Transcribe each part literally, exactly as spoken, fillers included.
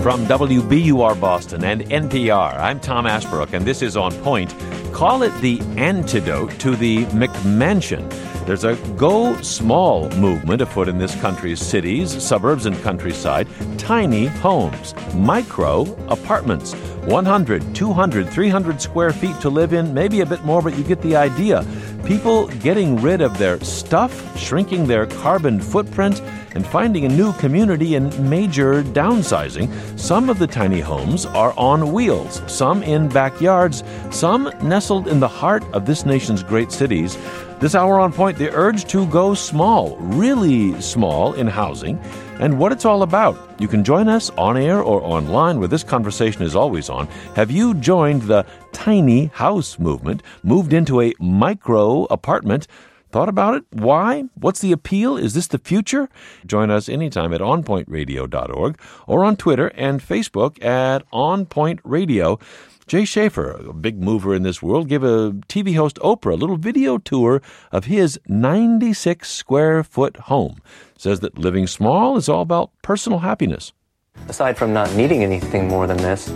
From W B U R Boston and N P R, I'm Tom Ashbrook, and this is On Point. Call it the antidote to the McMansion. There's a go small movement afoot in this country's cities, suburbs, and countryside. Tiny homes, micro apartments, one hundred, two hundred, three hundred square feet to live in, maybe a bit more, but you get the idea. People getting rid of their stuff, shrinking their carbon footprint, and finding a new community and major downsizing. Some of the tiny homes are on wheels, some in backyards, some nestled in the heart of this nation's great cities. This hour on Point, the urge to go small, really small in housing, and what it's all about. You can join us on air or online where this conversation is always on. Have you joined the tiny house movement, moved into a micro apartment? Thought about it? Why? What's the appeal? Is this the future? Join us anytime at on point radio dot org or on Twitter and Facebook at On Point Radio. Jay Schaefer, a big mover in this world, gave a T V host Oprah a little video tour of his ninety-six square foot home. Says that living small is all about personal happiness. Aside from not needing anything more than this,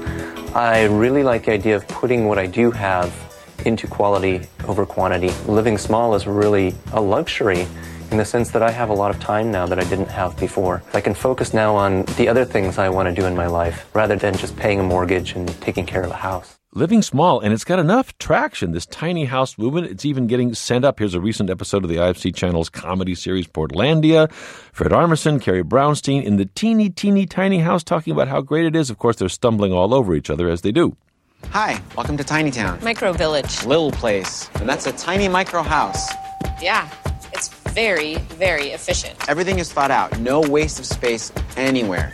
I really like the idea of putting what I do have into quality over quantity. Living small is really a luxury in the sense that I have a lot of time now that I didn't have before. I can focus now on the other things I want to do in my life rather than just paying a mortgage and taking care of a house. Living small, and it's got enough traction, this tiny house movement. It's even getting sent up. Here's a recent episode of the I F C Channel's comedy series Portlandia. Fred Armisen, Carrie Brownstein in the teeny, teeny, tiny house talking about how great it is. Of course, they're stumbling all over each other as they do. Hi, welcome to Tiny Town. Micro village. Little place. And that's a tiny micro house. Yeah, it's very, very efficient. Everything is thought out. No waste of space anywhere.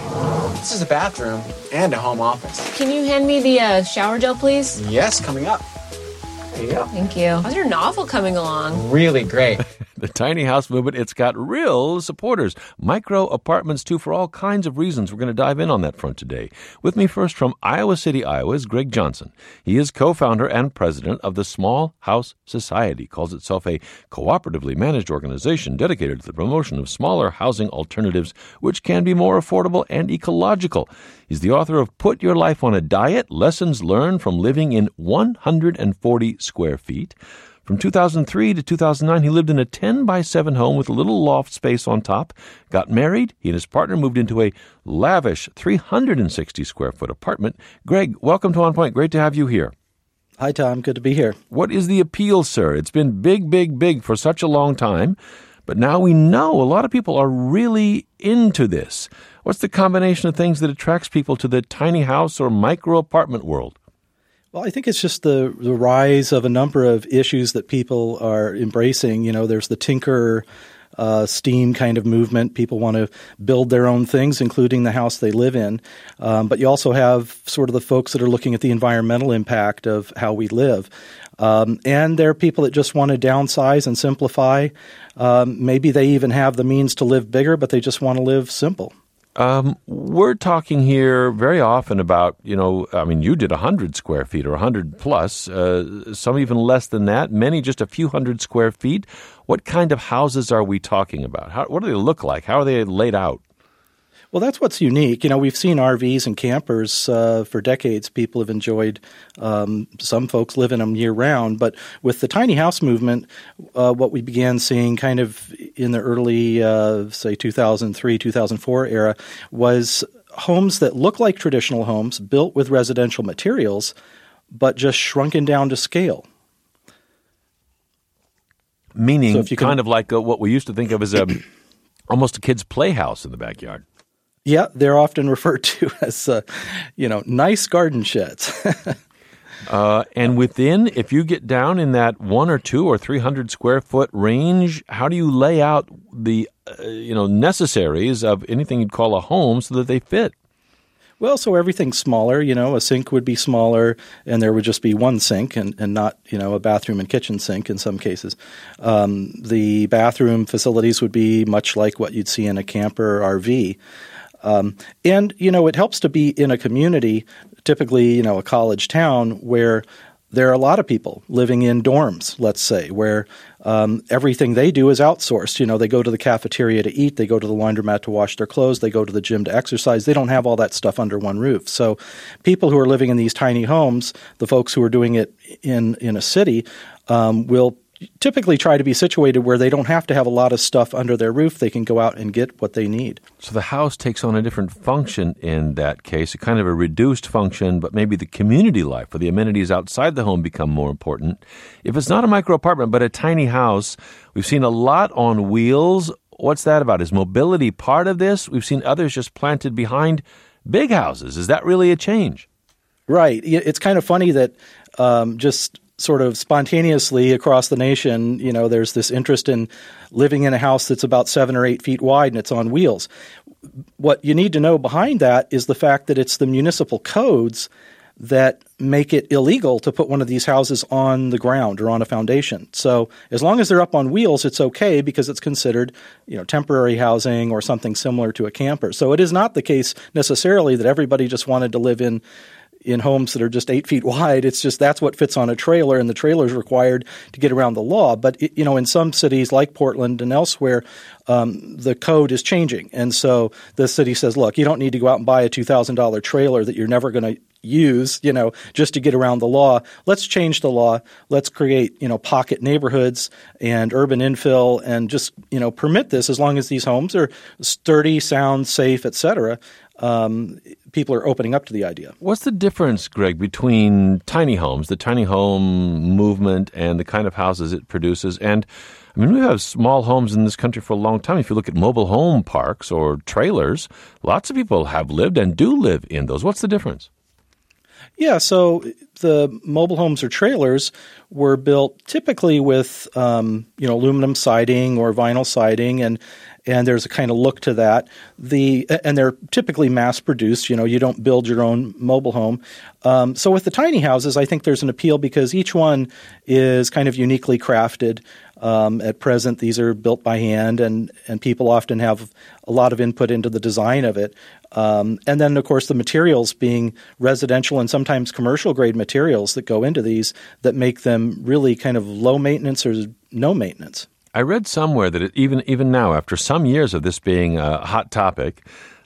This is a bathroom and a home office. Can you hand me the uh, shower gel, please? Yes, coming up. There you go. Thank you. How's your novel coming along? Really great. The tiny house movement, it's got real supporters. Micro apartments, too, for all kinds of reasons. We're going to dive in on that front today. With me first from Iowa City, Iowa, is Greg Johnson. He is co-founder and president of the Small House Society. Calls itself a cooperatively managed organization dedicated to the promotion of smaller housing alternatives, which can be more affordable and ecological. He's the author of Put Your Life on a Diet, Lessons Learned from Living in one hundred forty Square Feet. From two thousand three to two thousand nine, he lived in a ten by seven home with a little loft space on top. Got married. He and his partner moved into a lavish three hundred sixty square foot apartment. Greg, welcome to On Point. Great to have you here. Hi, Tom. Good to be here. What is the appeal, sir? It's been big, big, big for such a long time. But now we know a lot of people are really into this. What's the combination of things that attracts people to the tiny house or micro apartment world? Well, I think it's just the, the rise of a number of issues that people are embracing. You know, there's the tinker uh, steam kind of movement. People want to build their own things, including the house they live in. Um, but you also have sort of the folks that are looking at the environmental impact of how we live. Um, and there are people that just want to downsize and simplify. Um, maybe they even have the means to live bigger, but they just want to live simple. Um, we're talking here very often about, you know, I mean, you did one hundred square feet or one hundred plus, uh, some even less than that, many just a few hundred square feet. What kind of houses are we talking about? How, what do they look like? How are they laid out? Well, that's what's unique. You know, we've seen R Vs and campers uh, for decades. People have enjoyed um, – some folks live in them year-round. But with the tiny house movement, uh, what we began seeing kind of in the early, uh, say, two thousand three, two thousand four era was homes that look like traditional homes built with residential materials but just shrunken down to scale. Meaning so if you can, kind of like a, what we used to think of as a almost a kid's playhouse in the backyard. Yeah, they're often referred to as, uh, you know, nice garden sheds. uh, and within, if you get down in that one or two or three hundred square foot range, how do you lay out the, uh, you know, necessaries of anything you'd call a home so that they fit? Well, so everything's smaller. You know, a sink would be smaller, and there would just be one sink, and, and not, you know, a bathroom and kitchen sink in some cases. Um, the bathroom facilities would be much like what you'd see in a camper or R V. Um, and, you know, it helps to be in a community, typically, you know, a college town, where there are a lot of people living in dorms, let's say, where um, everything they do is outsourced. You know, they go to the cafeteria to eat, they go to the laundromat to wash their clothes, they go to the gym to exercise. They don't have all that stuff under one roof. So people who are living in these tiny homes, the folks who are doing it in, in a city, um, will typically try to be situated where they don't have to have a lot of stuff under their roof. They can go out and get what they need. So the house takes on a different function in that case, a kind of a reduced function, but maybe the community life or the amenities outside the home become more important. If it's not a micro apartment, but a tiny house, we've seen a lot on wheels. What's that about? Is mobility part of this? We've seen others just planted behind big houses. Is that really a change? Right. It's kind of funny that um, just sort of spontaneously across the nation, you know, there's this interest in living in a house that's about seven or eight feet wide and it's on wheels. What you need to know behind that is the fact that it's the municipal codes that make it illegal to put one of these houses on the ground or on a foundation. So as long as they're up on wheels, it's okay because it's considered, you know, temporary housing or something similar to a camper. So it is not the case necessarily that everybody just wanted to live in in homes that are just eight feet wide. It's just that's what fits on a trailer, and the trailer is required to get around the law. But, it, you know, in some cities like Portland and elsewhere, um, the code is changing. And so the city says, look, you don't need to go out and buy a two thousand dollars trailer that you're never going to use, you know, just to get around the law. Let's change the law. Let's create, you know, pocket neighborhoods and urban infill and just, you know, permit this as long as these homes are sturdy, sound, safe, et cetera. Um, people are opening up to the idea. What's the difference, Greg, between tiny homes, the tiny home movement, and the kind of houses it produces? And, I mean, we have small homes in this country for a long time. If you look at mobile home parks or trailers, lots of people have lived and do live in those. What's the difference? Yeah, so the mobile homes or trailers were built typically with, um, you know, aluminum siding or vinyl siding, and and there's a kind of look to that. The and they're typically mass produced. You know, you don't build your own mobile home. Um, so with the tiny houses, I think there's an appeal because each one is kind of uniquely crafted. Um, at present, these are built by hand, and, and people often have a lot of input into the design of it. Um, and then, of course, the materials being residential and sometimes commercial-grade materials that go into these that make them really kind of low maintenance or no maintenance. I read somewhere that it, even even now, after some years of this being a hot topic,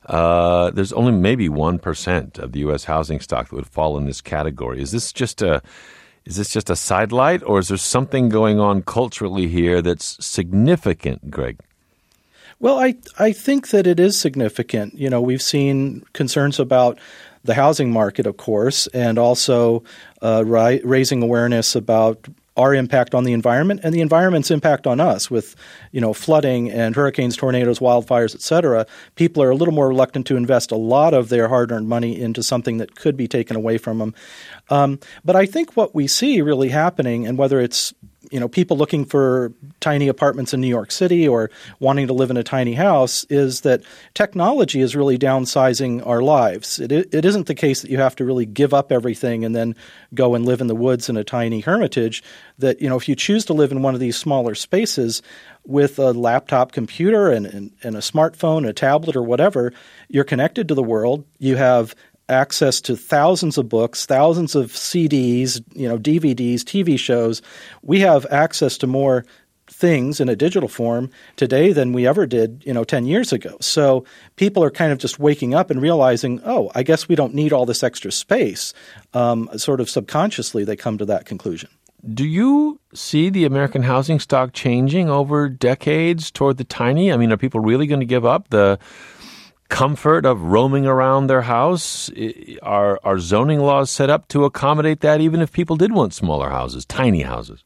uh, there's only maybe one percent of the U S housing stock that would fall in this category. Is this just a Is this just a sidelight, or is there something going on culturally here that's significant, Greg? Well, I I think that it is significant. You know, we've seen concerns about the housing market, of course, and also uh, ri- raising awareness about our impact on the environment and the environment's impact on us with, you know, flooding and hurricanes, tornadoes, wildfires, et cetera. People are a little more reluctant to invest a lot of their hard-earned money into something that could be taken away from them. Um, but I think what we see really happening, and whether it's, you know, people looking for tiny apartments in New York City or wanting to live in a tiny house, is that technology is really downsizing our lives. It, it isn't the case that you have to really give up everything and then go and live in the woods in a tiny hermitage. That, you know, if you choose to live in one of these smaller spaces with a laptop computer and, and, and a smartphone, a tablet or whatever, you're connected to the world. You have access to thousands of books, thousands of C Ds, you know, D V Ds, T V shows. We have access to more things in a digital form today than we ever did, you know, ten years ago. So people are kind of just waking up and realizing, oh, I guess we don't need all this extra space. Um, sort of subconsciously, they come to that conclusion. Do you see the American housing stock changing over decades toward the tiny? I mean, are people really going to give up the comfort of roaming around their house? Are, are zoning laws set up to accommodate that, even if people did want smaller houses, tiny houses?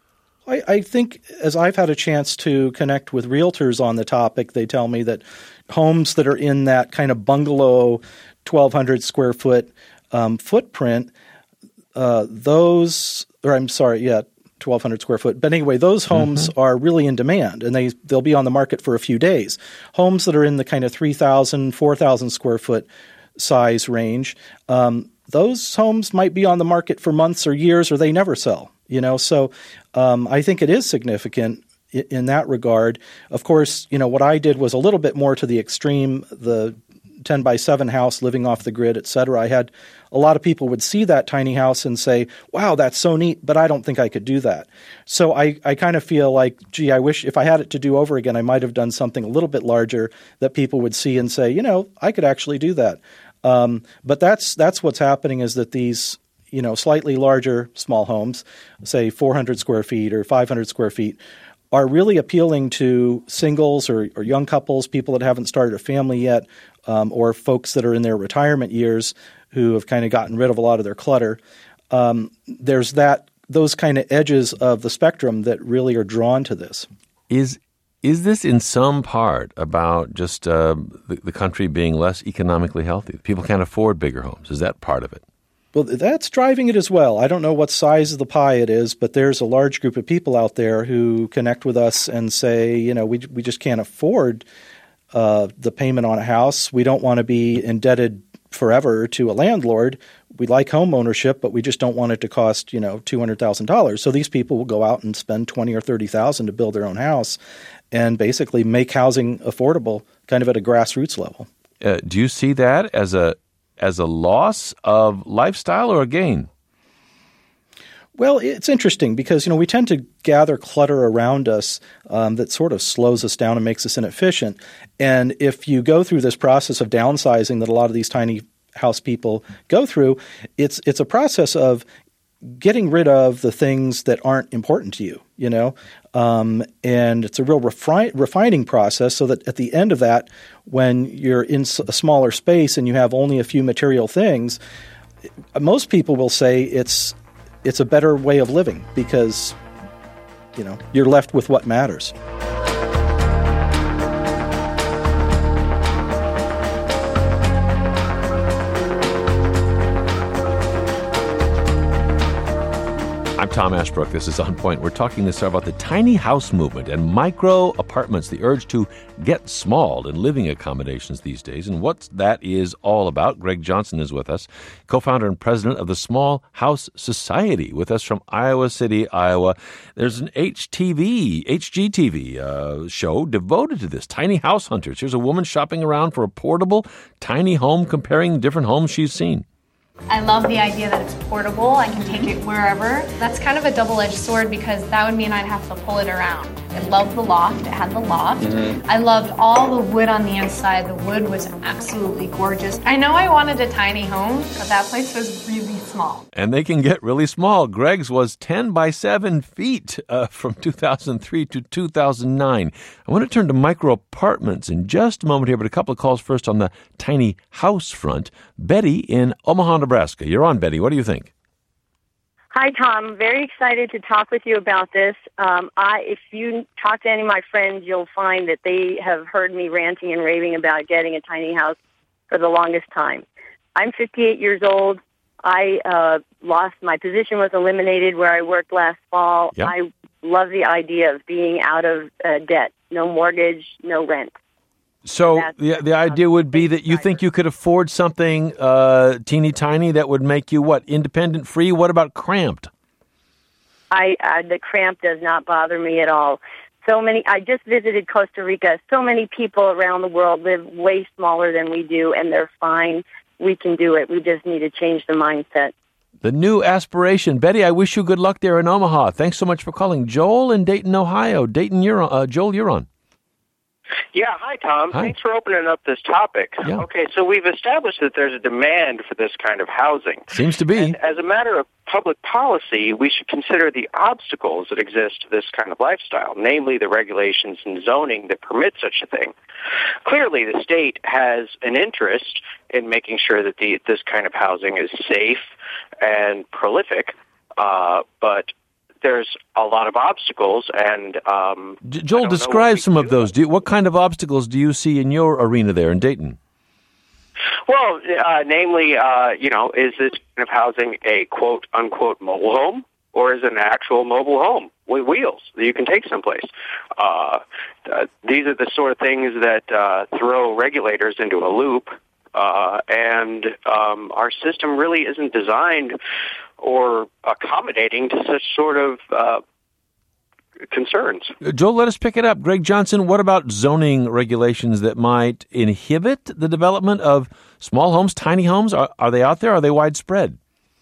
I, I think as I've had a chance to connect with realtors on the topic, they tell me that homes that are in that kind of bungalow twelve hundred square foot um, footprint, uh, those – or I'm sorry, yeah, twelve hundred square foot. But anyway, those homes mm-hmm. are really in demand, and they, they'll be on the market for a few days. Homes that are in the kind of three thousand, four thousand square foot size range, um, those homes might be on the market for months or years, or they never sell. You know, so um, I think it is significant in, in that regard. Of course, you know, what I did was a little bit more to the extreme, the ten by seven house living off the grid, et cetera. I had a lot of people would see that tiny house and say, wow, that's so neat, but I don't think I could do that. So I, I kind of feel like, gee, I wish if I had it to do over again, I might have done something a little bit larger that people would see and say, you know, I could actually do that. Um, but that's that's what's happening is that these, you know, slightly larger small homes, say four hundred square feet or five hundred square feet, are really appealing to singles or, or young couples, people that haven't started a family yet, um, or folks that are in their retirement years who have kind of gotten rid of a lot of their clutter. Um, there's that those kind of edges of the spectrum that really are drawn to this. Is is this in some part about just uh, the, the country being less economically healthy? People can't afford bigger homes. Is that part of it? Well, that's driving it as well. I don't know what size of the pie it is, but there's a large group of people out there who connect with us and say, you know, we we just can't afford uh, the payment on a house. We don't want to be indebted forever to a landlord. We like home ownership, but we just don't want it to cost, you know, two hundred thousand dollars. So these people will go out and spend twenty or thirty thousand to build their own house and basically make housing affordable kind of at a grassroots level. Uh, do you see that as a as a loss of lifestyle or a gain? Well, it's interesting because, you know, we tend to gather clutter around us um, that sort of slows us down and makes us inefficient. And if you go through this process of downsizing that a lot of these tiny house people go through, it's it's a process of getting rid of the things that aren't important to you, you know, um, and it's a real refi- refining process so that at the end of that, when you're in a smaller space and you have only a few material things, most people will say it's it's a better way of living because, you know, you're left with what matters. I'm Tom Ashbrook. This is On Point. We're talking this hour about the tiny house movement and micro apartments, the urge to get small in living accommodations these days, and what that is all about. Greg Johnson is with us, co-founder and president of the Small House Society, with us from Iowa City, Iowa. There's an H T V, H G T V uh, show devoted to this, Tiny House Hunters. Here's a woman shopping around for a portable, tiny home, comparing different homes she's seen. I love the idea that it's portable. I can take it wherever. That's kind of a double-edged sword because that would mean I'd have to pull it around. I loved the loft. It had the loft. Mm-hmm. I loved all the wood on the inside. The wood was absolutely gorgeous. I know I wanted a tiny home, but that place was really small. And they can get really small. Greg's was ten by seven feet uh, from two thousand three to two thousand nine. I want to turn to micro apartments in just a moment here, but a couple of calls first on the tiny house front. Betty in Omaha, Nebraska. You're on, Betty. What do you think? Hi, Tom. Very excited to talk with you about this. Um, I, if you talk to any of my friends, you'll find that they have heard me ranting and raving about getting a tiny house for the longest time. I'm fifty-eight years old. I uh, lost my position, was eliminated where I worked last fall. Yep. I love the idea of being out of uh, debt, no mortgage, no rent. So the the idea would be that you think you could afford something uh, teeny tiny that would make you, what, independent, free? What about cramped? I uh, the cramp does not bother me at all. So many. I just visited Costa Rica. So many people around the world live way smaller than we do, and they're fine. We can do it. We just need to change the mindset. The new aspiration. Betty, I wish you good luck there in Omaha. Thanks so much for calling. Joel in Dayton, Ohio. Dayton, you're on. Uh, Joel, you're on. Yeah, hi, Tom. Hi. Thanks for opening up this topic. Yeah. Okay, so we've established that there's a demand for this kind of housing. Seems to be. And as a matter of public policy, we should consider the obstacles that exist to this kind of lifestyle, namely the regulations and zoning that permit such a thing. Clearly, the state has an interest in making sure that the, this kind of housing is safe and prolific, uh, but there's a lot of obstacles, and um, Joel, describe some of those. Do you, what kind of obstacles do you see in your arena there in Dayton? Well, uh, namely, uh, you know, is this kind of housing a quote unquote mobile home, or is it an actual mobile home with wheels that you can take someplace? Uh, uh, these are the sort of things that uh, throw regulators into a loop, uh, and um, our system really isn't designed or accommodating to such sort of uh, concerns. Joel, let us pick it up. Greg Johnson, what about zoning regulations that might inhibit the development of small homes, tiny homes? Are, are they out there? Are they widespread?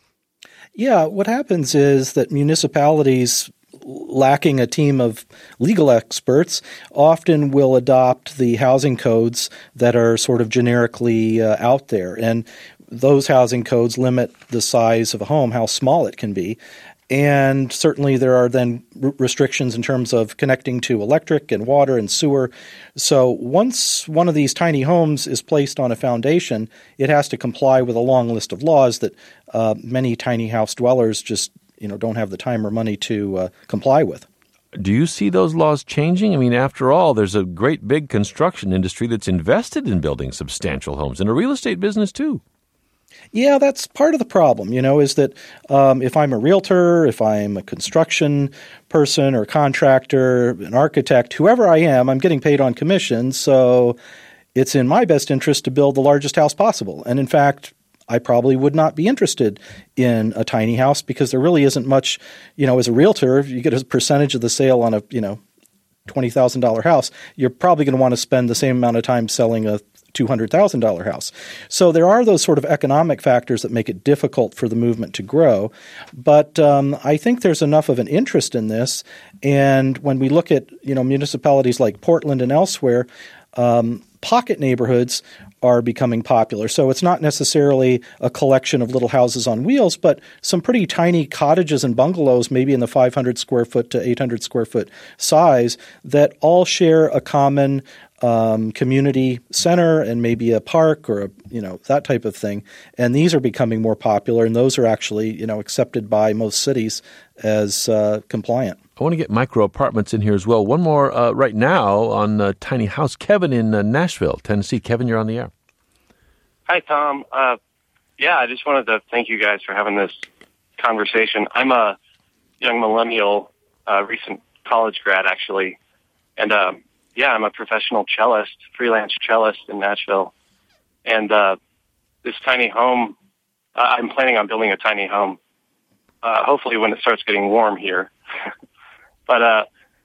Yeah, what happens is that municipalities lacking a team of legal experts often will adopt the housing codes that are sort of generically uh, out there. And those housing codes limit the size of a home, how small it can be. And certainly there are then r- restrictions in terms of connecting to electric and water and sewer. So once one of these tiny homes is placed on a foundation, it has to comply with a long list of laws that uh, many tiny house dwellers just you know don't have the time or money to uh, comply with. Do you see those laws changing? I mean, after all, there's a great big construction industry that's invested in building substantial homes, and a real estate business too. Yeah, that's part of the problem, you know, is that um, if I'm a realtor, if I'm a construction person or contractor, an architect, whoever I am, I'm getting paid on commission. So it's in my best interest to build the largest house possible. And in fact, I probably would not be interested in a tiny house because there really isn't much, you know, as a realtor, if you get a percentage of the sale on a, you know, twenty thousand dollars house, you're probably going to want to spend the same amount of time selling a two hundred thousand dollars house. So there are those sort of economic factors that make it difficult for the movement to grow. But um, I think there's enough of an interest in this. And when we look at, you know, municipalities like Portland and elsewhere, um, pocket neighborhoods are becoming popular. So it's not necessarily a collection of little houses on wheels, but some pretty tiny cottages and bungalows, maybe in the five hundred square foot to eight hundred square foot size, that all share a common um, community center and maybe a park or a, you know, that type of thing. And these are becoming more popular, and those are actually, you know, accepted by most cities as uh, compliant. I want to get micro apartments in here as well. One more uh, right now on uh, Tiny House. Kevin in uh, Nashville, Tennessee. Kevin, you're on the air. Hi, Tom. Uh, yeah, I just wanted to thank you guys for having this conversation. I'm a young millennial, uh, recent college grad, actually. And, uh, yeah, I'm a professional cellist, freelance cellist in Nashville. And uh, this tiny home, uh, I'm planning on building a tiny home, uh, hopefully when it starts getting warm here. But uh,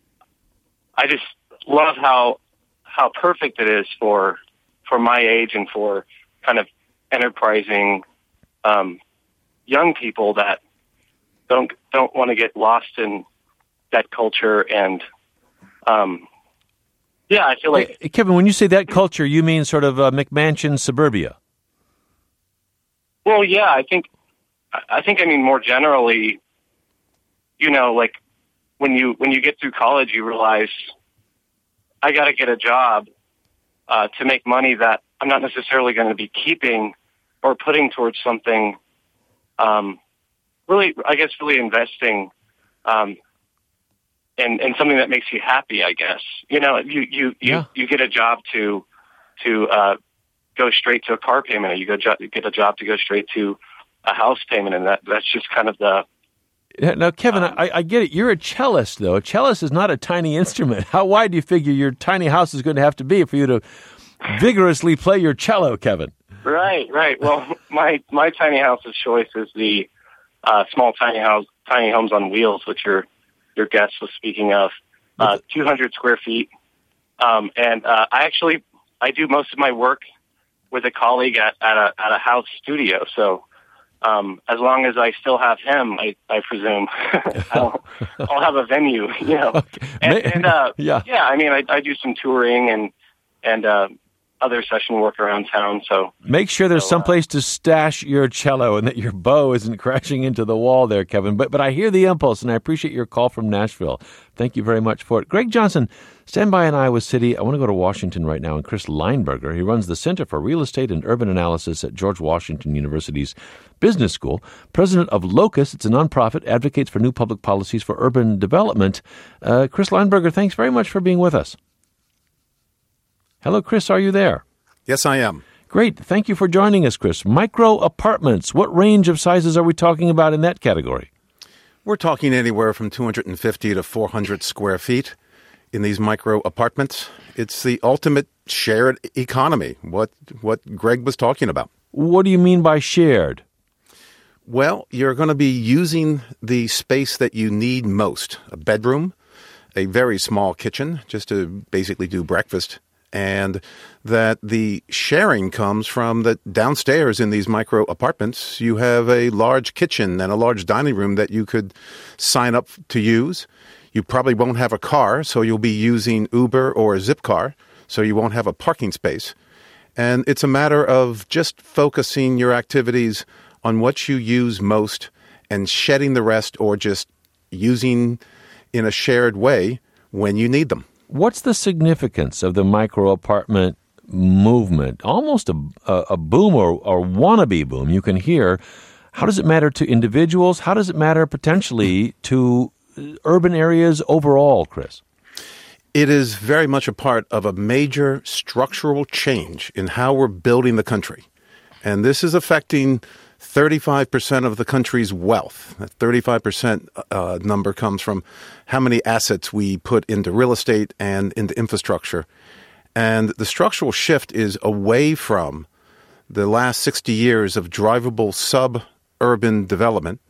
I just love how how perfect it is for for my age and for kind of enterprising um, young people that don't don't want to get lost in that culture. And um, yeah, I feel like hey, Kevin, when you say that culture, you mean sort of uh, McMansion suburbia? Well, yeah, I think I think I mean more generally, you know, like. When you when you get through college, you realize I got to get a job uh, to make money that I'm not necessarily going to be keeping or putting towards something. Um, really, I guess, really investing um, in in something that makes you happy. I guess you know you you you, yeah. you get a job to to uh, go straight to a car payment, or you go jo- get a job to go straight to a house payment, and that that's just kind of the. Now, Kevin, um, I, I get it. You're a cellist, though. A cellist is not a tiny instrument. How wide do you figure your tiny house is going to have to be for you to vigorously play your cello, Kevin? Right, right. Well, my my tiny house of choice is the uh, small tiny house, tiny homes on wheels, which your your guest was speaking of, uh, two hundred square feet. Um, and uh, I actually I do most of my work with a colleague at, at a at a house studio, so. Um, as long as I still have him, I, I presume I'll, I'll have a venue, you know. Okay. And, and uh, yeah, yeah. I mean, I, I do some touring and and uh, other session work around town. So make sure there's so, someplace uh, to stash your cello and that your bow isn't crashing into the wall there, Kevin. But but I hear the impulse, and I appreciate your call from Nashville. Thank you very much for it. Greg Johnson, stand by in Iowa City. I want to go to Washington right now, and Chris Lineberger. He runs the Center for Real Estate and Urban Analysis at George Washington University's Business School. President of Locus, it's a nonprofit, advocates for new public policies for urban development. Uh, Chris Lineberger, thanks very much for being with us. Hello, Chris, are you there? Yes, I am. Great. Thank you for joining us, Chris. Micro apartments. What range of sizes are we talking about in that category? We're talking anywhere from two hundred fifty to four hundred square feet in these micro apartments. It's the ultimate shared economy, what what Greg was talking about. What do you mean by shared? Well, you're going to be using the space that you need most, a bedroom, a very small kitchen just to basically do breakfast, and that the sharing comes from that downstairs in these micro apartments, you have a large kitchen and a large dining room that you could sign up to use. You probably won't have a car, so you'll be using Uber or a Zipcar, so you won't have a parking space. And it's a matter of just focusing your activities on what you use most and shedding the rest, or just using in a shared way when you need them. What's the significance of the micro apartment movement? Almost a, a, a boom or, or wannabe boom you can hear. How does it matter to individuals? How does it matter potentially to urban areas overall, Chris? It is very much a part of a major structural change in how we're building the country. And this is affecting thirty-five percent of the country's wealth. That thirty-five percent uh, number comes from how many assets we put into real estate and into infrastructure. And the structural shift is away from the last sixty years of drivable suburban development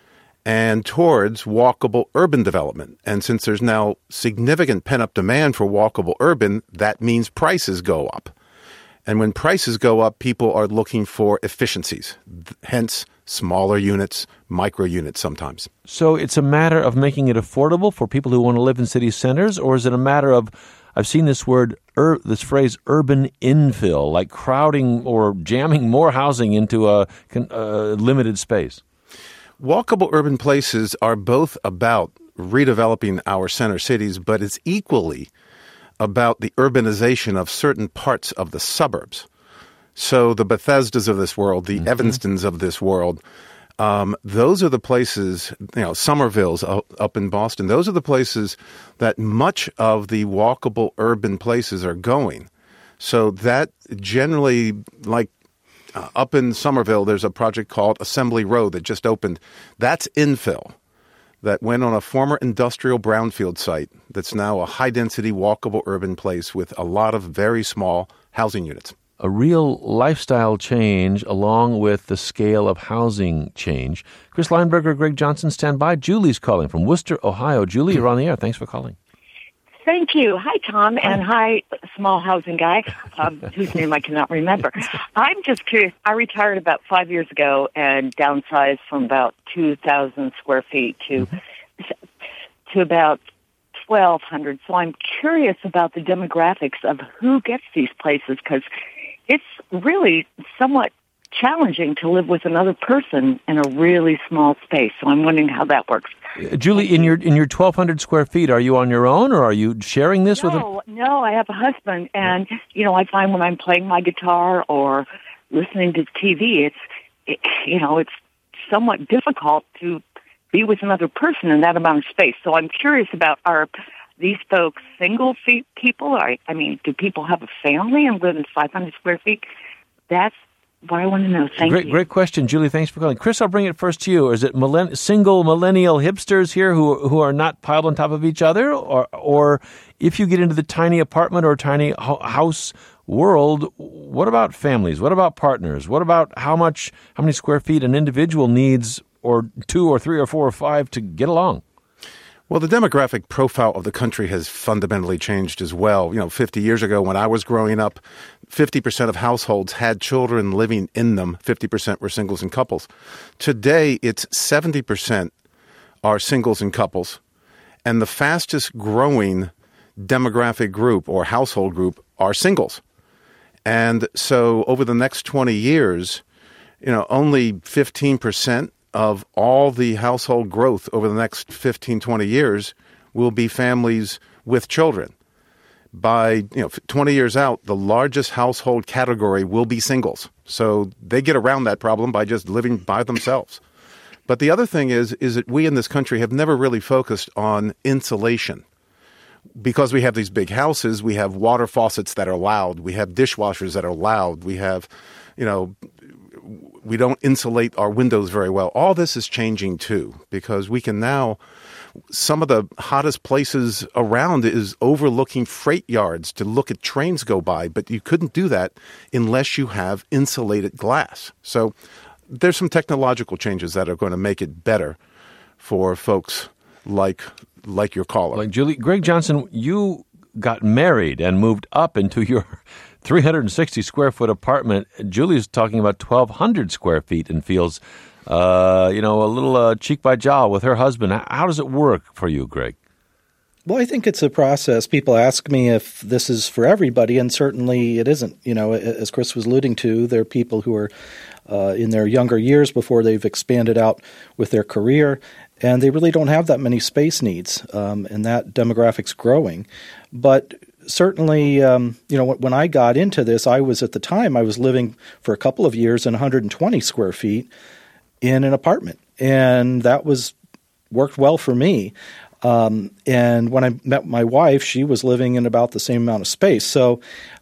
and towards walkable urban development. And since there's now significant pent-up demand for walkable urban, that means prices go up. And when prices go up, people are looking for efficiencies, hence smaller units, micro units sometimes. So it's a matter of making it affordable for people who want to live in city centers, or is it a matter of, I've seen this word, ur, this phrase, urban infill, like crowding or jamming more housing into a, a limited space? Walkable urban places are both about redeveloping our center cities, but it's equally about the urbanization of certain parts of the suburbs. So the Bethesdas of this world, the mm-hmm. Evanstons of this world, um, those are the places, you know, Somerville's up in Boston, those are the places that much of the walkable urban places are going. So that generally, like uh, up in Somerville, there's a project called Assembly Road that just opened. That's infill. That went on a former industrial brownfield site that's now a high-density, walkable urban place with a lot of very small housing units. A real lifestyle change along with the scale of housing change. Chris Lineberger, Greg Johnson, stand by. Julie's calling from Worcester, Ohio. Julie, you're on the air. Thanks for calling. Thank you. Hi, Tom, and hi, small housing guy, um, whose name I cannot remember. I'm just curious. I retired about five years ago and downsized from about two thousand square feet to to about twelve hundred. So I'm curious about the demographics of who gets these places, because it's really somewhat challenging to live with another person in a really small space. So I'm wondering how that works. Uh, Julie, in your in your twelve hundred square feet, are you on your own, or are you sharing this no, with a... No, no, I have a husband, and, you know, I find when I'm playing my guitar or listening to T V, it's, it, you know, it's somewhat difficult to be with another person in that amount of space. So I'm curious about, are these folks single feet people? I, I mean, do people have a family and live in five hundred square feet? That's what I want to know. Thank great, you. Great question, Julie. Thanks for calling. Chris, I'll bring it first to you. Is it millenn- single millennial hipsters here who who are not piled on top of each other? Or, or if you get into the tiny apartment or tiny ho- house world, what about families? What about partners? What about how much, how many square feet an individual needs, or two or three or four or five to get along? Well, the demographic profile of the country has fundamentally changed as well. You know, fifty years ago when I was growing up, fifty percent of households had children living in them. fifty percent were singles and couples. Today, it's seventy percent are singles and couples. And the fastest growing demographic group or household group are singles. And so over the next twenty years, you know, only fifteen percent of all the household growth over the next fifteen, twenty years will be families with children. By, you know, twenty years out, the largest household category will be singles. So they get around that problem by just living by themselves. But the other thing is, is that we in this country have never really focused on insulation. Because we have these big houses, we have water faucets that are loud, we have dishwashers that are loud, we have, you know, we don't insulate our windows very well. All this is changing too, because we can now, some of the hottest places around is overlooking freight yards to look at trains go by, but you couldn't do that unless you have insulated glass. So there's some technological changes that are going to make it better for folks like like your caller. Like Julie, Greg Johnson, you got married and moved up into your three hundred sixty square foot apartment. Julie's talking about twelve hundred square feet and feels, uh, you know, a little uh, cheek by jowl with her husband. How does it work for you, Greg? Well, I think it's a process. People ask me if this is for everybody, and certainly it isn't. You know, as Chris was alluding to, there are people who are uh, in their younger years before they've expanded out with their career, and they really don't have that many space needs, um, and that demographic's growing. But certainly, um, you know, when I got into this, I was at the time, I was living for a couple of years in one hundred twenty square feet in an apartment, and that was worked well for me. Um, and when I met my wife, she was living in about the same amount of space. So,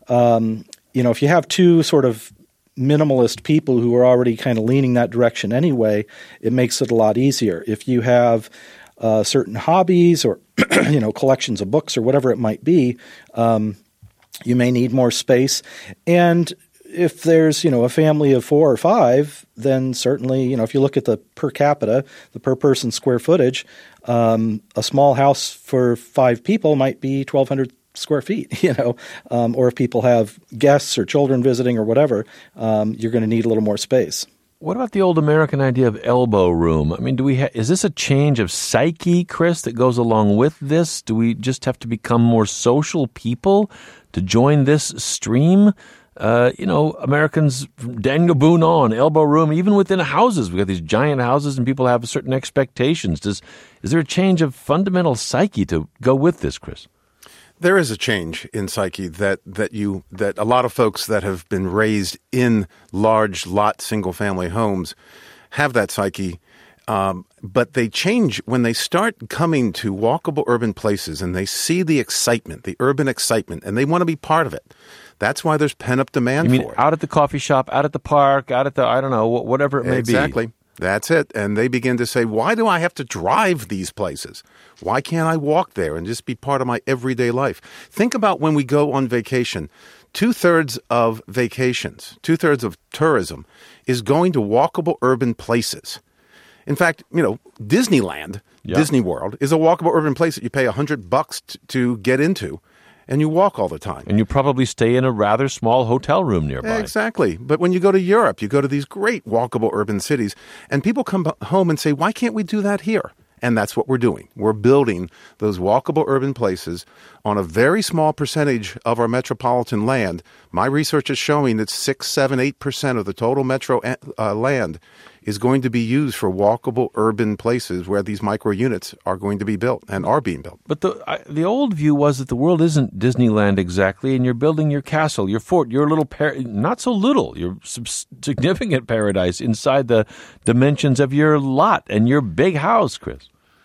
um, you know, if you have two sort of minimalist people who are already kind of leaning that direction anyway, it makes it a lot easier. If you have uh, certain hobbies or, you know, collections of books or whatever it might be, um, you may need more space. And if there's, you know, a family of four or five, then certainly, you know, if you look at the per capita, the per person square footage, um, a small house for five people might be twelve hundred square feet, you know, um, or if people have guests or children visiting or whatever, um, you're going to need a little more space. What about the old American idea of elbow room? I mean, do we ha- is this a change of psyche, Chris, that goes along with this? Do we just have to become more social people to join this stream? Uh, you know, Americans, from Daniel Boone on, elbow room, even within houses. We've got these giant houses and people have certain expectations. Does Is there a change of fundamental psyche to go with this, Chris? There is a change in psyche that, that you that a lot of folks that have been raised in large lot single-family homes have that psyche, um, but they change when they start coming to walkable urban places and they see the excitement, the urban excitement, and they want to be part of it. That's why there's pent-up demand you mean for it. Out at the coffee shop, out at the park, out at the, I don't know, whatever it may exactly. be. Exactly. That's it. And they begin to say, why do I have to drive these places? Why can't I walk there and just be part of my everyday life? Think about when we go on vacation. Two-thirds of vacations, two-thirds of tourism is going to walkable urban places. In fact, you know, Disneyland, yeah. Disney World, is a walkable urban place that you pay a hundred bucks t- to get into. And you walk all the time. And you probably stay in a rather small hotel room nearby. Exactly. But when you go to Europe, you go to these great walkable urban cities, and people come home and say, why can't we do that here? And that's what we're doing. We're building those walkable urban places on a very small percentage of our metropolitan land. My research is showing that six, seven, eight percent of the total metro uh, land is going to be used for walkable urban places where these micro units are going to be built and are being built. But the I, the old view was that the world isn't Disneyland exactly, and you're building your castle, your fort, your little par- not so little, your significant paradise inside the dimensions of your lot and your big house, Chris.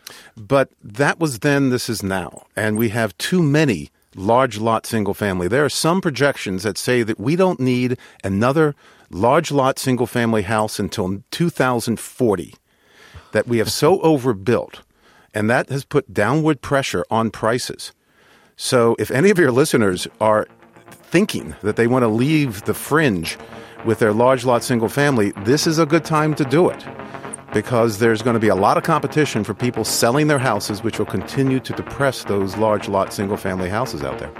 But that was then, this is now, and we have too many large lot single family. There are some projections that say that we don't need another large lot single family house until two thousand forty, that we have so overbuilt, and that has put downward pressure on prices. So if any of your listeners are thinking that they want to leave the fringe with their large lot single family, this is a good time to do it, because there's going to be a lot of competition for people selling their houses, which will continue to depress those large lot single family houses out there.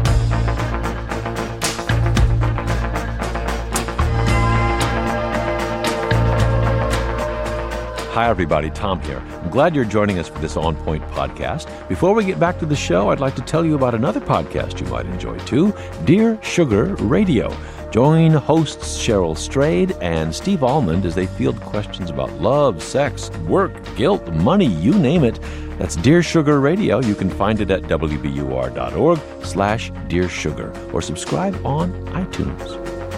Hi, everybody. Tom here. I'm glad you're joining us for this On Point podcast. Before we get back to the show, I'd like to tell you about another podcast you might enjoy, too, Dear Sugar Radio. Join hosts Cheryl Strayed and Steve Almond as they field questions about love, sex, work, guilt, money, you name it. That's Dear Sugar Radio. You can find it at W B U R dot org slash Dear Sugar or subscribe on iTunes.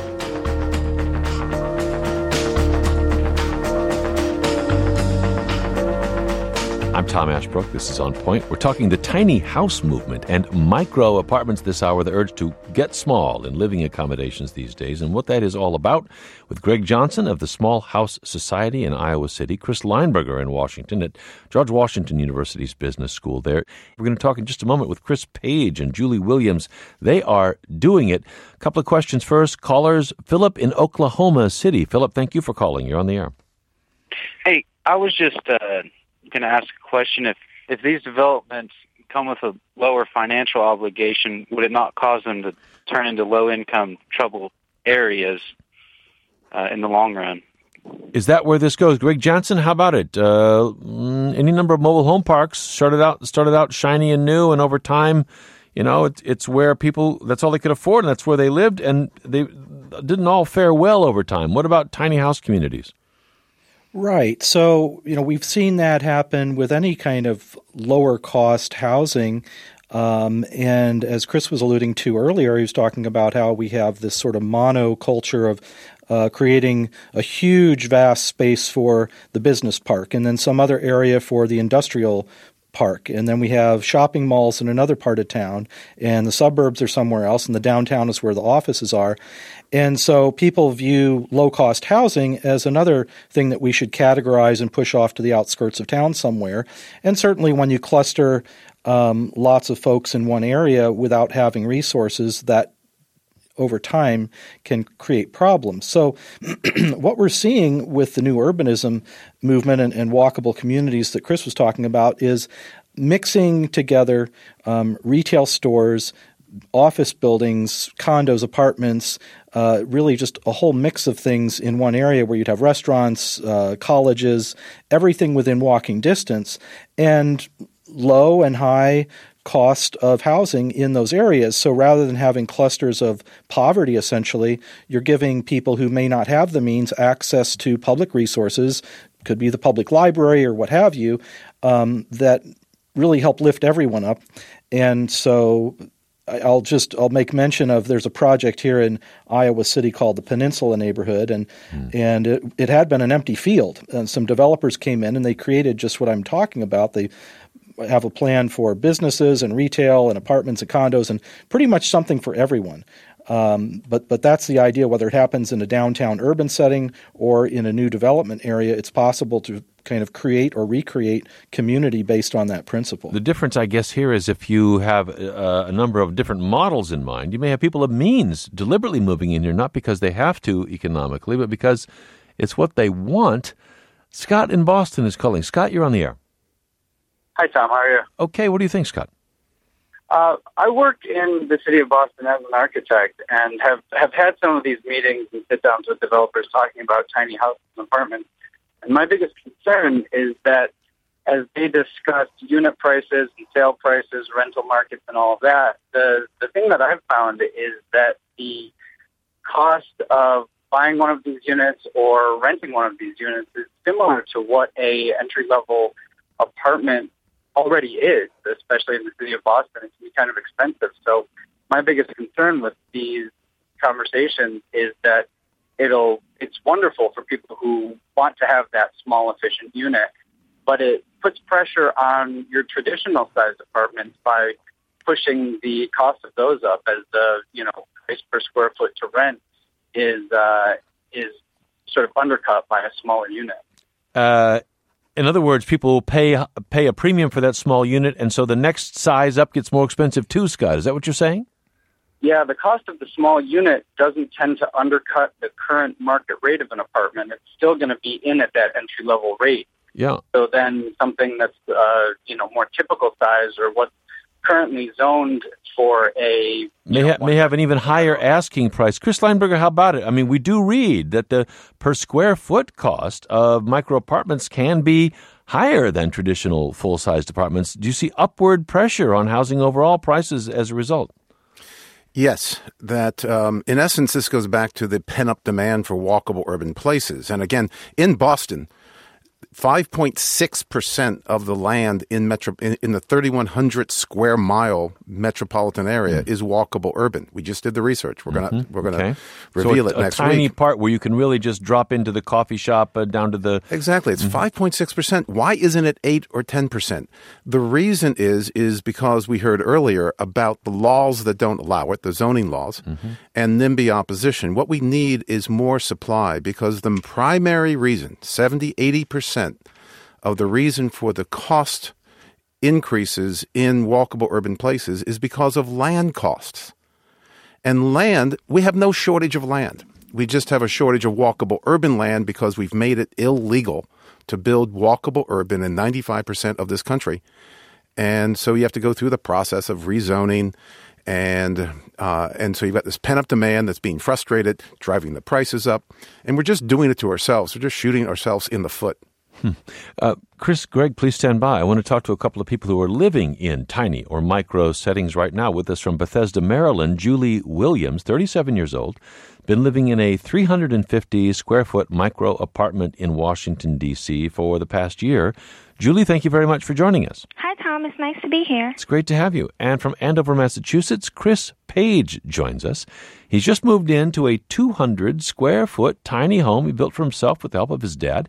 I'm Tom Ashbrook. This is On Point. We're talking the tiny house movement and micro apartments this hour, the urge to get small in living accommodations these days, and what that is all about with Greg Johnson of the Small House Society in Iowa City, Chris Leinberger in Washington at George Washington University's Business School there. We're going to talk in just a moment with Chris Page and Julie Williams. They are doing it. A couple of questions first. Callers, Philip in Oklahoma City. Philip, thank you for calling. You're on the air. Hey, I was just... Uh... going to ask a question if if these developments come with a lower financial obligation, would it not cause them to turn into low-income, troubled areas uh, in the long run? Is that where this goes? Greg Johnson, how about it? Uh, any number of mobile home parks started out started out shiny and new, and over time, you know, it, it's where people, that's all they could afford, and that's where they lived, and they didn't all fare well over time. What about tiny house communities? Right. So, you know, we've seen that happen with any kind of lower cost housing. Um, and as Chris was alluding to earlier, he was talking about how we have this sort of monoculture of uh, creating a huge, vast space for the business park and then some other area for the industrial park. And then we have shopping malls in another part of town, and the suburbs are somewhere else, and the downtown is where the offices are. And so people view low-cost housing as another thing that we should categorize and push off to the outskirts of town somewhere. And certainly when you cluster um, lots of folks in one area without having resources, that over time can create problems. So what we're seeing with the new urbanism movement and, and walkable communities that Chris was talking about is mixing together um, retail stores, office buildings, condos, apartments, uh, really just a whole mix of things in one area where you'd have restaurants, uh, colleges, everything within walking distance, and low and high cost of housing in those areas. So rather than having clusters of poverty, essentially, you're giving people who may not have the means access to public resources, could be the public library or what have you, um, that really help lift everyone up. And so I'll just I'll make mention of there's a project here in Iowa City called the Peninsula Neighborhood, and mm. and it, it had been an empty field. And some developers came in and they created just what I'm talking about. They have a plan for businesses and retail and apartments and condos and pretty much something for everyone. Um, but but that's the idea. Whether it happens in a downtown urban setting or in a new development area, it's possible to kind of create or recreate community based on that principle. The difference, I guess, here is if you have a, a number of different models in mind, you may have people of means deliberately moving in here, not because they have to economically, but because it's what they want. Scott in Boston is calling. Scott, you're on the air. Hi, Tom. How are you? Okay. What do you think, Scott? Uh, I work in the city of Boston as an architect and have, have had some of these meetings and sit-downs with developers talking about tiny houses and apartments. And my biggest concern is that as they discuss unit prices and sale prices, rental markets, and all of that, the, the thing that I've found is that the cost of buying one of these units or renting one of these units is similar to what a entry-level apartment already is, especially in the city of Boston. It can be kind of expensive. So my biggest concern with these conversations is that it'll it's wonderful for people who want to have that small, efficient unit, but it puts pressure on your traditional sized apartments by pushing the cost of those up as the, you know, price per square foot to rent is uh, is sort of undercut by a smaller unit. Uh In other words, people will pay pay a premium for that small unit, and so the next size up gets more expensive too, Scott. Is that what you're saying? Yeah, the cost of the small unit doesn't tend to undercut the current market rate of an apartment. It's still going to be in at that entry-level rate. Yeah. So then something that's, uh, you know, more typical size or what's currently zoned for a... May, ha- may have an even higher asking price. Chris Leinberger, how about it? I mean, we do read that the per square foot cost of micro apartments can be higher than traditional full-sized apartments. Do you see upward pressure on housing overall prices as a result? Yes, that um, in essence, this goes back to the pent-up demand for walkable urban places. And again, in Boston, five point six percent of the land in metro in, in the thirty-one hundred square mile metropolitan area mm. is walkable urban. We just did the research. We're gonna mm-hmm. we're gonna okay. reveal so it next week. A tiny week. part where you can really just drop into the coffee shop uh, down to the exactly. It's five point six percent. Why isn't it eight or ten percent? The reason is is because we heard earlier about the laws that don't allow it, the zoning laws, mm-hmm. and NIMBY opposition. What we need is more supply because the primary reason, seventy, eighty percent of the reason for the cost increases in walkable urban places is because of land costs. And land, we have no shortage of land. We just have a shortage of walkable urban land because we've made it illegal to build walkable urban in ninety-five percent of this country. And so you have to go through the process of rezoning. And uh, and so you've got this pent-up demand that's being frustrated, driving the prices up. And we're just doing it to ourselves. We're just shooting ourselves in the foot. Hmm. Uh, Chris, Greg, please stand by. I want to talk to a couple of people who are living in tiny or micro settings right now. With us from Bethesda, Maryland, Julie Williams, thirty-seven years old, been living in a three hundred fifty square foot micro apartment in Washington, D C for the past year. Julie, thank you very much for joining us. Hi, Tom. It's nice to be here. It's great to have you. And from Andover, Massachusetts, Chris Page joins us. He's just moved into a two hundred square foot tiny home he built for himself with the help of his dad.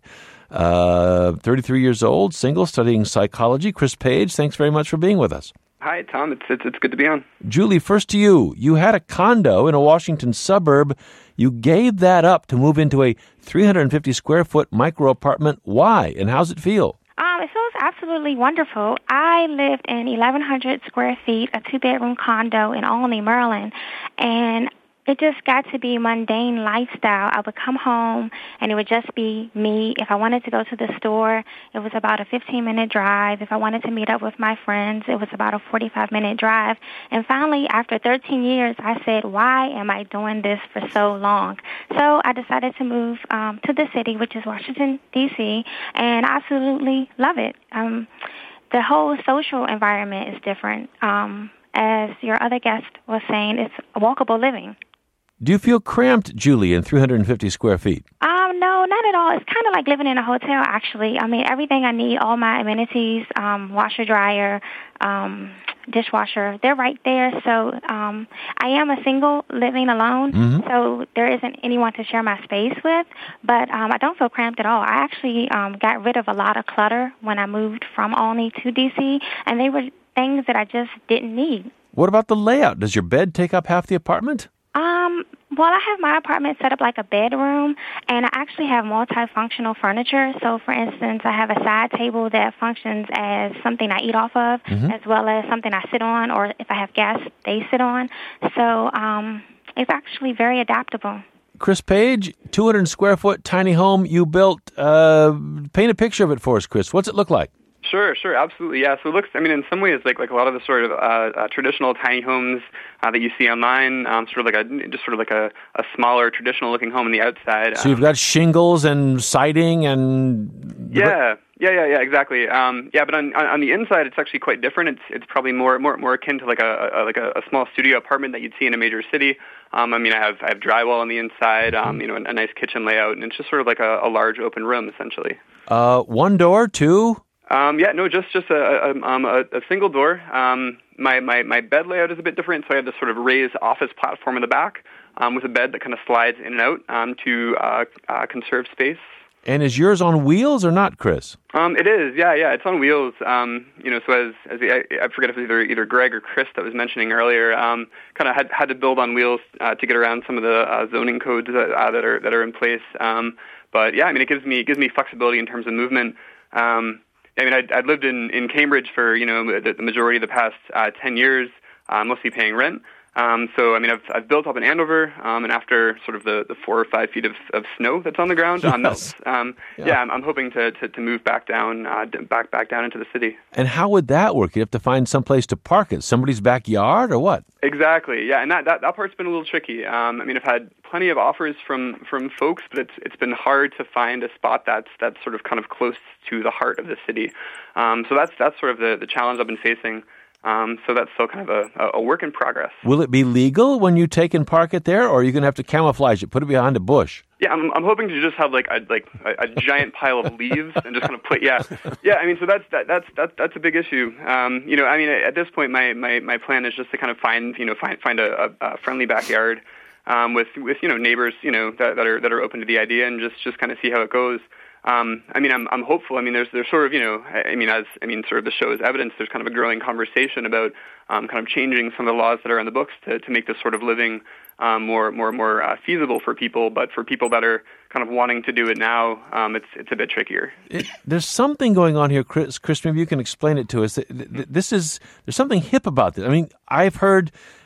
Uh, thirty-three years old, single, studying psychology. Chris Page, thanks very much for being with us. Hi, Tom. It's, it's it's good to be on. Julie, first to you. You had a condo in a Washington suburb. You gave that up to move into a three hundred fifty square foot micro apartment. Why, and how's it feel? Um, it feels absolutely wonderful. I lived in eleven hundred square feet, a two-bedroom condo in Olney, Maryland, and it just got to be mundane lifestyle. I would come home, and it would just be me. If I wanted to go to the store, it was about a fifteen-minute drive. If I wanted to meet up with my friends, it was about a forty-five-minute drive. And finally, after thirteen years, I said, why am I doing this for so long? So I decided to move um, to the city, which is Washington, D C, and I absolutely love it. Um, the whole social environment is different. Um, as your other guest was saying, it's walkable living. Do you feel cramped, Julie, in three hundred fifty square feet? Um, no, not at all. It's kind of like living in a hotel, actually. I mean, everything I need, all my amenities, um, washer, dryer, um, dishwasher, they're right there. So um, I am a single living alone, mm-hmm. so there isn't anyone to share my space with. But um, I don't feel cramped at all. I actually um, got rid of a lot of clutter when I moved from Olney to D C, and they were things that I just didn't need. What about the layout? Does your bed take up half the apartment? Um, well, I have my apartment set up like a bedroom, and I actually have multifunctional furniture. So, for instance, I have a side table that functions as something I eat off of, mm-hmm. as well as something I sit on, or if I have guests, they sit on. So, um, it's actually very adaptable. Chris Page, two hundred square foot tiny home you built. Uh, paint a picture of it for us, Chris. What's it look like? Sure, sure, absolutely, yeah. So it looks, I mean, in some ways, like like a lot of the sort of uh, uh, traditional tiny homes uh, that you see online, um, sort of like a just sort of like a, a smaller, traditional-looking home on the outside. So you've got shingles and siding and yeah, yeah, yeah, yeah, exactly. Um, yeah, but on, on on the inside, it's actually quite different. It's it's probably more more more akin to like a, a like a, a small studio apartment that you'd see in a major city. Um, I mean, I have I have drywall on the inside, um, you know, a, a nice kitchen layout, and it's just sort of like a, a large open room essentially. Uh, one door, two. Um, yeah, no, just just a a, um, a, a single door. Um, my, my, my bed layout is a bit different, so I have this sort of raised office platform in the back um, with a bed that kind of slides in and out um, to uh, uh, conserve space. And is yours on wheels or not, Chris? Um, it is, yeah, yeah, it's on wheels. Um, you know, so as as I, I forget if it was either either Greg or Chris that was mentioning earlier, um, kind of had had to build on wheels uh, to get around some of the uh, zoning codes that, uh, that are that are in place. Um, but yeah, I mean, it gives me it gives me flexibility in terms of movement. Um, I mean, I'd, I'd lived in, in Cambridge for, you know, the, the majority of the past uh, ten years, uh, mostly paying rent. Um, so, I mean, I've, I've built up in Andover, um, and after sort of the, the four or five feet of, of snow that's on the ground, yes. um, melts, um, yeah, yeah I'm, I'm hoping to, to, to move back down, uh, back back down into the city. And how would that work? You have to find some place to park it, somebody's backyard, or what? Exactly, yeah, and that, that, that part's been a little tricky. Um, I mean, I've had plenty of offers from, from folks, but it's it's been hard to find a spot that's that's sort of kind of close to the heart of the city. Um, so that's that's sort of the, the challenge I've been facing. Um, so that's still kind of a, a work in progress. Will it be legal when you take and park it there, or are you going to have to camouflage it, put it behind a bush? Yeah, I'm, I'm hoping to just have like a like a, a giant pile of leaves and just kind of put yeah, yeah. I mean, so that's that, that's that's that's a big issue. Um, you know, I mean, at this point, my, my, my plan is just to kind of find you know find find a, a friendly backyard um, with with you know neighbors you know that, that are that are open to the idea and just, just kind of see how it goes. Um, I mean, I'm, I'm hopeful. I mean, there's, there's sort of, you know, I mean, as, I mean, sort of the show is evidence, there's kind of a growing conversation about, um, kind of changing some of the laws that are in the books to, to make this sort of living, um, more, more, more, uh, feasible for people. But for people that are kind of wanting to do it now, um, it's, it's a bit trickier. It, there's something going on here, Chris, Chris, maybe you can explain it to us. This is, there's something hip about this. I mean, I've heard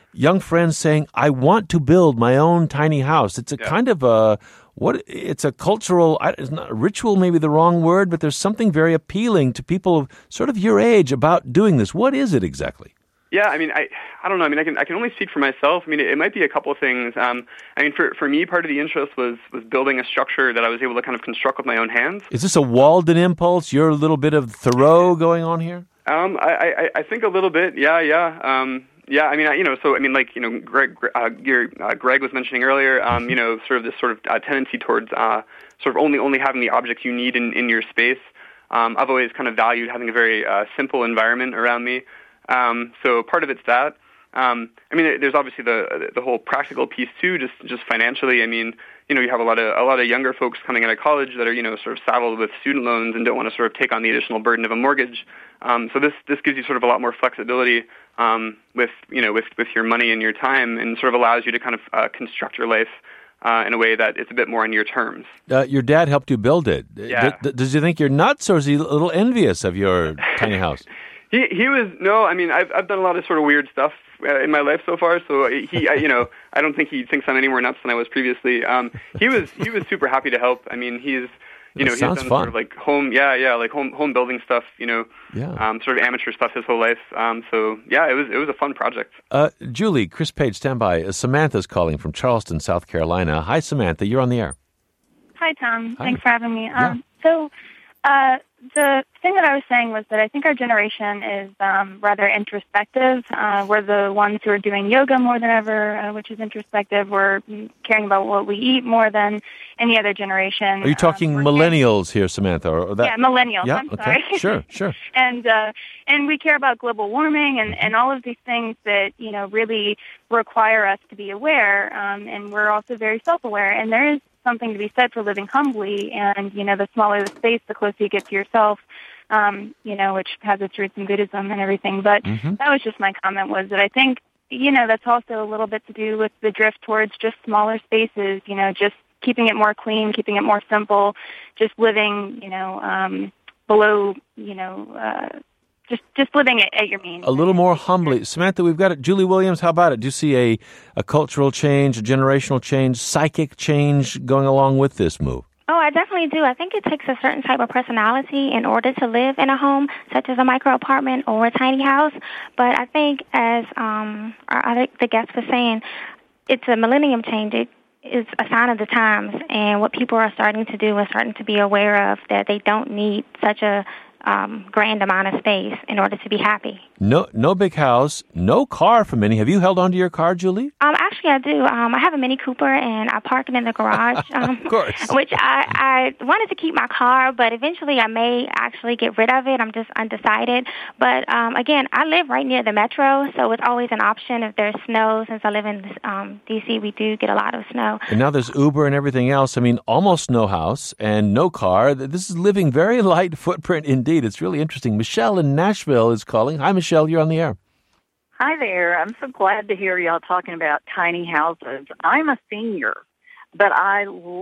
young friends saying, I want to build my own tiny house. It's a Yeah. kind of a, what, it's a cultural, I- it's not, ritual maybe the wrong word, but there's something very appealing to people of sort of your age about doing this. What is it exactly? Yeah, I mean, I I don't know. I mean, I can I can only speak for myself. I mean, it, it might be a couple of things. Um, I mean, for for me, part of the interest was was building a structure that I was able to kind of construct with my own hands. Is this a Walden impulse? Your little bit of Thoreau going on here? Um, I, I I think a little bit. Yeah, yeah. Um, yeah. I mean, I, you know, so I mean, like you know, Greg uh, your, uh, Greg was mentioning earlier. Um, you know, sort of this sort of uh, tendency towards uh, sort of only only having the objects you need in in your space. Um, I've always kind of valued having a very uh, simple environment around me. Um, so part of it's that. Um, I mean, there's obviously the the whole practical piece too, just just financially. I mean, you know, you have a lot of a lot of younger folks coming out of college that are you know sort of saddled with student loans and don't want to sort of take on the additional burden of a mortgage. Um, so this this gives you sort of a lot more flexibility um, with you know with with your money and your time, and sort of allows you to kind of uh, construct your life uh, in a way that it's a bit more on your terms. Uh, your dad helped you build it. Yeah. D- d- does he think you're nuts, or is he a little envious of your tiny house? He he was no, I mean I've I've done a lot of sort of weird stuff uh, in my life so far. So he I, you know I don't think he thinks I'm any more nuts than I was previously. Um, he was he was super happy to help. I mean he's you know That he's sounds done fun. sort of like home yeah yeah like home home building stuff. You know Yeah. um, sort of amateur stuff his whole life. Um, so yeah, it was it was a fun project. Uh, Julie, Chris Page, stand by. Uh, Samantha's calling from Charleston, South Carolina. Hi, Samantha. You're on the air. Hi, Tom. Hi. Thanks for having me. Um, So uh, the thing that I was saying was that I think our generation is um, rather introspective. Uh, we're the ones who are doing yoga more than ever, uh, which is introspective. We're caring about what we eat more than any other generation. Are you talking millennials here, Samantha? Or, or that? Yeah, millennials. Yeah, I'm okay. sorry. Sure, sure. and uh, and we care about global warming and, and all of these things that you know really require us to be aware. Um, and we're also very self-aware. And there is something to be said for living humbly. And you know, the smaller the space, the closer you get to yourself. Um, you know, which has its roots in Buddhism and everything. But Mm-hmm. that was just my comment. Was that I think you know that's also a little bit to do with the drift towards just smaller spaces. You know, just keeping it more clean, keeping it more simple, just living, you know, um, below, you know, uh, just just living at, at your means. A little more humbly. Samantha, we've got it. Julie Williams, how about it? Do you see a, a cultural change, a generational change, psychic change going along with this move? Oh, I definitely do. I think it takes a certain type of personality in order to live in a home, such as a micro apartment or a tiny house. But I think, as um, our other, the guest was saying, it's a millennium change. It is a sign of the times, and what people are starting to do is starting to be aware of that they don't need such a um, grand amount of space in order to be happy. No, no big house, no car for many. Have you held on to your car, Julie? Um, actually, I do. Um, I have a Mini Cooper, and I park it in the garage. Um, of course. Which I, I wanted to keep my car, but eventually I may actually get rid of it. I'm just undecided. But um, again, I live right near the metro, so it's always an option if there's snow. Since I live in um, D C, we do get a lot of snow. And now there's Uber and everything else. I mean, almost no house and no car. This is living very light footprint indeed. It's really interesting. Michelle in Nashville is calling. Hi, Michelle. You're on the air. Hi there. I'm so glad to hear y'all talking about tiny houses. I'm a senior, but I,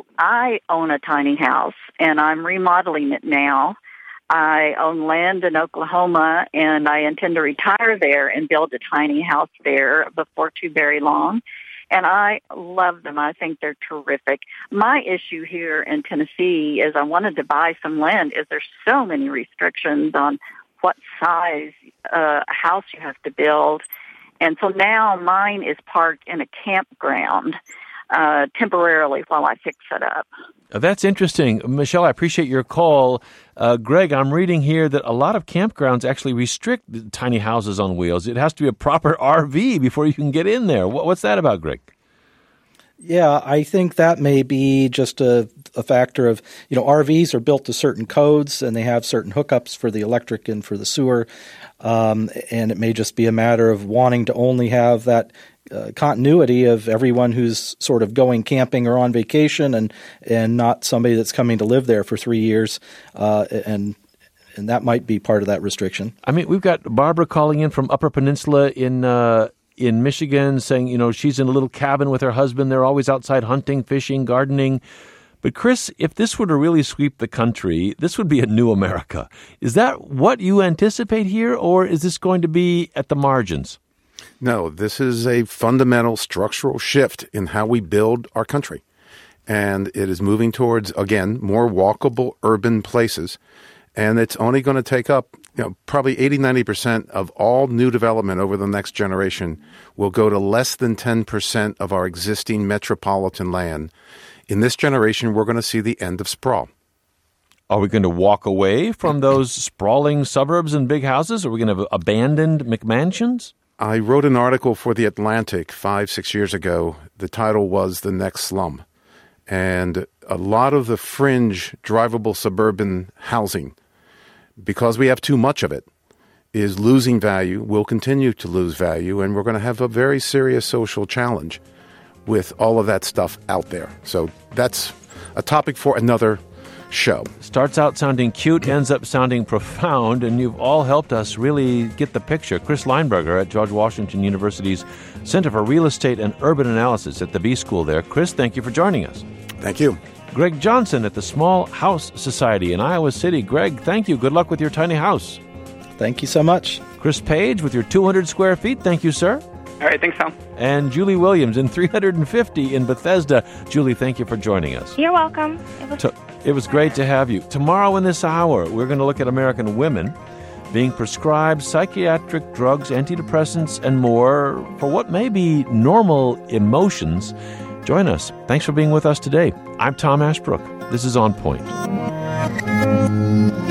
I own a tiny house, and I'm remodeling it now. I own land in Oklahoma, and I intend to retire there and build a tiny house there before too very long. And I love them. I think they're terrific. My issue here in Tennessee is I wanted to buy some land. Is there's so many restrictions on what size uh, house you have to build. And so now mine is parked in a campground uh, temporarily while I fix it up. Uh, That's interesting. Michelle, I appreciate your call. Uh, Greg, I'm reading here that a lot of campgrounds actually restrict the tiny houses on wheels. It has to be a proper R V before you can get in there. What, what's that about, Greg? Yeah, I think that may be just a, a factor of, you know, R Vs are built to certain codes and they have certain hookups for the electric and for the sewer. Um, and it may just be a matter of wanting to only have that uh, continuity of everyone who's sort of going camping or on vacation and, and not somebody that's coming to live there for three years. Uh, and and that might be part of that restriction. I mean, we've got Barbara calling in from Upper Peninsula in uh, in Michigan saying, you know, she's in a little cabin with her husband. They're always outside hunting, fishing, gardening. But Chris, if this were to really sweep the country, this would be a new America. Is that what you anticipate here, or is this going to be at the margins? No, this is a fundamental structural shift in how we build our country. And it is moving towards, again, more walkable urban places. And it's only going to take up, you know, probably eighty, ninety percent of all new development over the next generation will go to less than ten percent of our existing metropolitan land. In this generation, we're going to see the end of sprawl. Are we going to walk away from those sprawling suburbs and big houses? Are we going to have abandoned McMansions? I wrote an article for The Atlantic five, six years ago. The title was The Next Slum. And a lot of the fringe, drivable suburban housing, because we have too much of it, is losing value, will continue to lose value, and we're going to have a very serious social challenge with all of that stuff out there. So that's a topic for another show. Starts out sounding cute, ends up sounding profound, and you've all helped us really get the picture. Chris Leinberger at George Washington University's Center for Real Estate and Urban Analysis at the B School there. Chris, thank you for joining us. Thank you. Greg Johnson at the Small House Society in Iowa City. Greg, thank you. Good luck with your tiny house. Thank you so much. Chris Page with your two hundred square feet. Thank you, sir. All right, thanks, Tom. And Julie Williams in three hundred fifty in Bethesda. Julie, thank you for joining us. You're welcome. It was, to- it was great to have you. Tomorrow in this hour, we're going to look at American women being prescribed psychiatric drugs, antidepressants, and more for what may be normal emotions. Join us. Thanks for being with us today. I'm Tom Ashbrook. This is On Point.